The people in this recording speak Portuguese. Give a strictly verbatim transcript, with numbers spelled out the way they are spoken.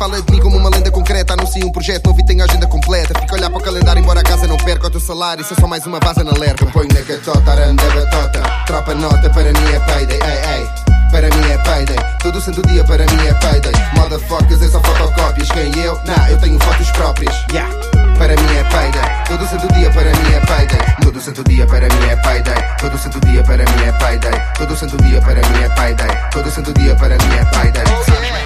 Fala de mim como uma lenda concreta. Anuncia um projeto novo e tem a agenda completa. Fica a olhar para o calendário, embora a casa não perca o teu salário. Isso é só mais uma vaza na lerca. Eu ponho na catota, aranda batota. Tropa nota, para mim é payday. Ei, ei, para mim é payday. Todo santo dia para mim é payday. Motherfuckers, é só fotocópias. Quem eu? Nah, eu tenho fotos próprias. Yeah. Para mim é payday. Todo santo dia para mim é payday. Todo santo dia para mim é payday. Todo santo dia para mim é payday. Todo santo dia para mim é payday. Todo santo dia para mim é payday.